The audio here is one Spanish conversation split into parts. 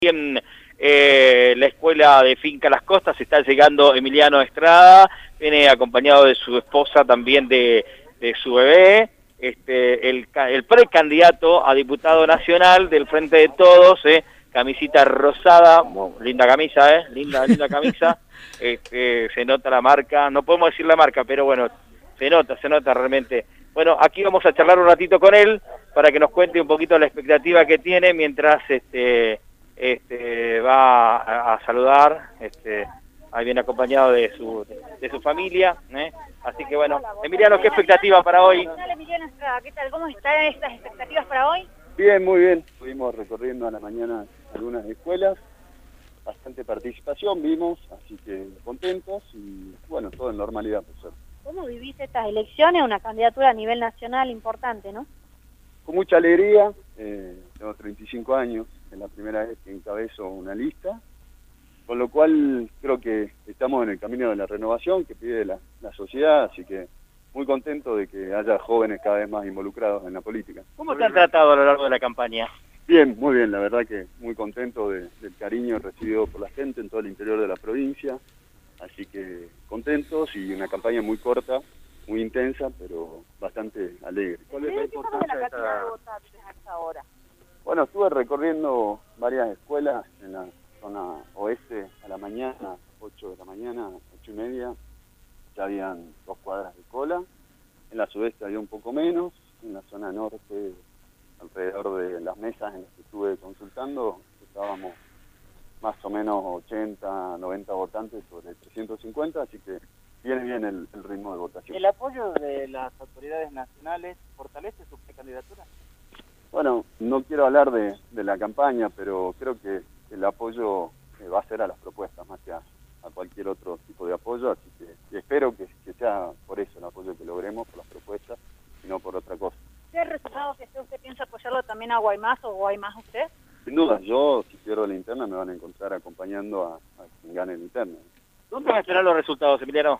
En la escuela de Finca Las Costas está llegando Emiliano Estrada, viene acompañado de su esposa, también de su bebé, el precandidato a diputado nacional del Frente de Todos, camisita rosada, linda camisa, linda camisa, se nota la marca, no podemos decir la marca, pero bueno, se nota realmente. Bueno, aquí vamos a charlar un ratito con él para que nos cuente un poquito la expectativa que tiene mientras va a saludar, ahí viene acompañado de su familia, así que bueno, Emiliano, ¿qué expectativa para hoy? Hola Emiliano Estrada, ¿qué tal? ¿Cómo están estas expectativas para hoy? Bien, muy bien. Estuvimos recorriendo a la mañana algunas escuelas, bastante participación vimos, así que contentos y bueno, todo en normalidad por suerte. ¿Cómo vivís estas elecciones? Una candidatura a nivel nacional importante, ¿no? Con mucha alegría, tengo 35 años, es la primera vez que encabezo una lista, con lo cual creo que estamos en el camino de la renovación que pide la sociedad, así que muy contento de que haya jóvenes cada vez más involucrados en la política. ¿Cómo te han tratado a lo largo de la campaña? Bien, muy bien, la verdad que muy contento del cariño recibido por la gente en todo el interior de la provincia, así que contentos y una campaña muy corta, muy intensa, pero bastante alegre. ¿Cuál es la importancia de esta votación hasta ahora? Bueno, estuve recorriendo varias escuelas en la zona oeste a la mañana, 8 de la mañana, 8:30, ya habían 2 cuadras de cola, en la sudeste había un poco menos, en la zona norte, alrededor de las mesas en las que estuve consultando, estábamos más o menos 80, 90 votantes sobre 350, así que viene bien el ritmo de votación. ¿El apoyo de las autoridades nacionales fortalece su precandidatura? Bueno, no quiero hablar de la campaña, pero creo que el apoyo va a ser a las propuestas más que a cualquier otro tipo de apoyo, así que espero que sea por eso el apoyo que logremos, por las propuestas, y no por otra cosa. ¿Qué resultado que usted piensa apoyarlo también a Guaymas o Guaymas usted? Sin duda, yo si pierdo la interna me van a encontrar acompañando a quien gane la interna. ¿Dónde van a esperar los resultados, Emiliano?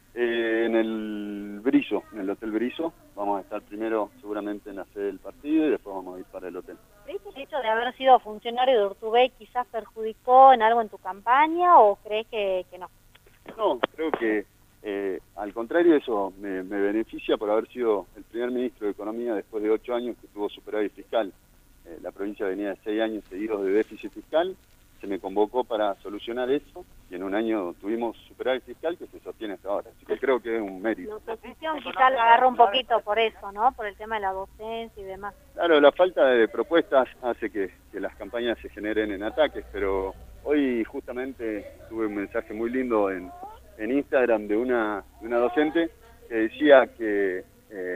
En el Brillo, en el Hotel Brillo, vamos a estar primero seguramente en la sede del partido y después vamos a ir para el hotel. ¿Crees que el hecho de haber sido funcionario de Urtubey quizás perjudicó en algo en tu campaña o crees que no? No, creo que al contrario eso me beneficia por haber sido el primer ministro de Economía después de 8 años que tuvo superávit fiscal. La provincia venía de 6 años seguidos de déficit fiscal, se me convocó para solucionar eso y en un año tuvimos superávit fiscal que se sostiene hasta ahora, así que creo que es un mérito. La oposición quizás la agarró un poquito por eso, ¿no? Por el tema de la docencia y demás. Claro, la falta de propuestas hace que las campañas se generen en ataques, pero hoy justamente tuve un mensaje muy lindo en Instagram de una docente que decía que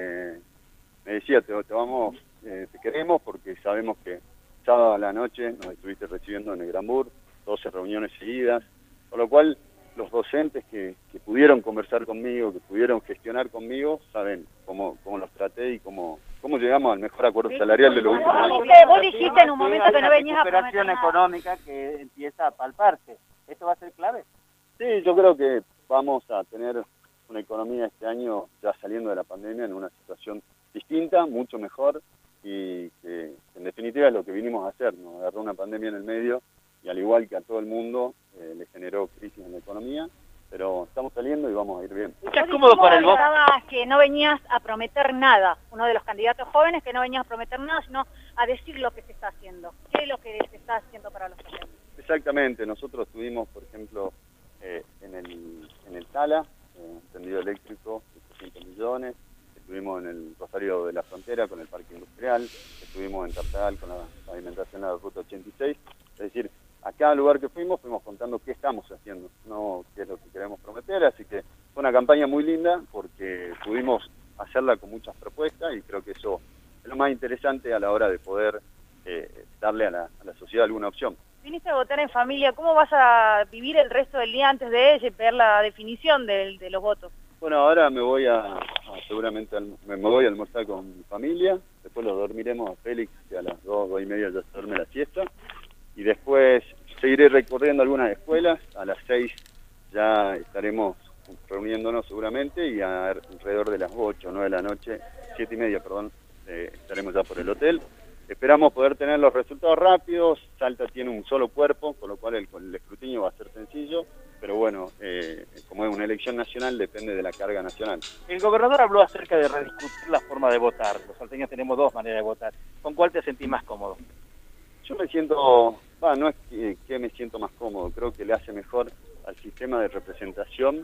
me decía te queremos porque sabemos que sábado a la noche nos estuviste recibiendo en el Granbur, 12 reuniones seguidas, con lo cual los docentes que pudieron conversar conmigo, que pudieron gestionar conmigo, saben cómo los traté y cómo llegamos al mejor acuerdo salarial de los últimos años. Vos dijiste en un momento que no venías a prometer recuperación económica que empieza a palparse. ¿Esto va a ser clave? Sí, yo creo que vamos a tener una economía este año ya saliendo de la pandemia en una situación distinta, mucho mejor y que en definitiva es lo que vinimos a hacer, nos agarró una pandemia en el medio y al igual que a todo el mundo le generó crisis en la economía, pero estamos saliendo y vamos a ir bien. ¿Estás cómodo con el voto? Que no venías a prometer nada, uno de los candidatos jóvenes que no venías a prometer nada, sino a decir lo que se está haciendo. ¿Qué es lo que se está haciendo para los jóvenes? Exactamente, nosotros tuvimos, por ejemplo, en el Tala, tendido eléctrico, 800 millones, estuvimos en el Rosario de la Frontera con el Parque Industrial, estuvimos en Tartagal con la pavimentación de la Ruta 86, es decir, a cada lugar que fuimos contando qué estamos haciendo, no qué es lo que queremos prometer, así que fue una campaña muy linda porque pudimos hacerla con muchas propuestas y creo que eso es lo más interesante a la hora de poder darle a la sociedad alguna opción. Viniste a votar en familia, ¿cómo vas a vivir el resto del día antes de ella y ver la definición de los votos? Bueno, ahora me voy seguramente me voy a almorzar con mi familia, después lo dormiremos a Félix, que a las 2:30 ya se duerme la siesta, y después seguiré recorriendo algunas escuelas, a las 6 ya estaremos reuniéndonos seguramente, y alrededor de las 8 o 9 de la noche, 7:30, perdón, estaremos ya por el hotel, esperamos poder tener los resultados rápidos. Salta tiene un solo cuerpo, con lo cual el escrutinio va a ser sencillo, pero bueno, como es una elección nacional, depende de la carga nacional. El gobernador habló acerca de rediscutir la forma de votar. Los salteños tenemos dos maneras de votar. ¿Con cuál te sentís más cómodo? Yo me siento, no es que me siento más cómodo, creo que le hace mejor al sistema de representación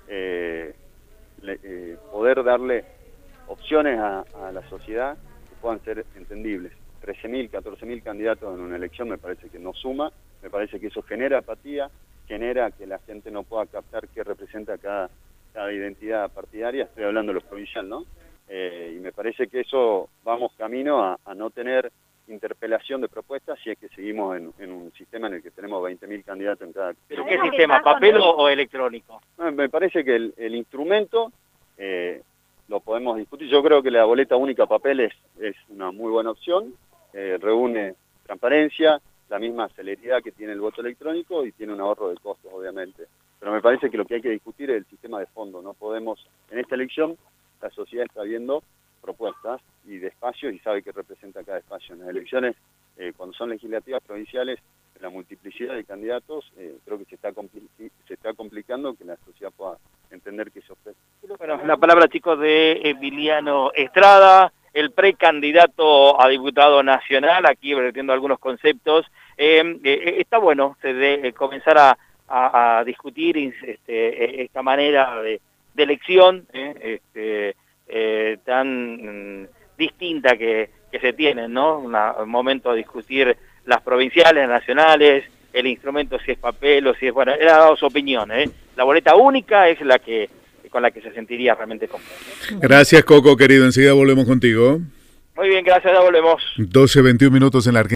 poder darle opciones a la sociedad que puedan ser entendibles. 13.000, 14.000 candidatos en una elección me parece que no suma, me parece que eso genera apatía, genera que la gente no pueda captar qué representa cada identidad partidaria, estoy hablando de los provinciales, ¿no? Y me parece que eso vamos camino a no tener interpelación de propuestas si es que seguimos en un sistema en el que tenemos 20.000 candidatos en cada... ¿Pero qué sistema, papel o electrónico? Me parece que el instrumento lo podemos discutir. Yo creo que la boleta única papel es una muy buena opción, reúne transparencia, la misma celeridad que tiene el voto electrónico y tiene un ahorro de costos, obviamente. Pero me parece que lo que hay que discutir es el sistema de fondo. No podemos, en esta elección, la sociedad está viendo propuestas y de espacios y sabe qué representa cada espacio. En las elecciones, cuando son legislativas provinciales, la multiplicidad de candidatos, creo que se está complicando que la sociedad pueda entender qué se ofrece. Bueno, la palabra, chicos, de Emiliano Estrada, el precandidato a diputado nacional, aquí vertiendo algunos conceptos. Está bueno comenzar a discutir esta manera de elección tan distinta que se tienen, ¿no? Un momento de discutir las provinciales, nacionales, el instrumento si es papel o si es... Bueno, él ha dado su opinión, La boleta única es la que con la que se sentiría realmente cómodo. Gracias, Coco, querido. Enseguida volvemos contigo. Muy bien, gracias, ya volvemos. 12:21 en la Argentina.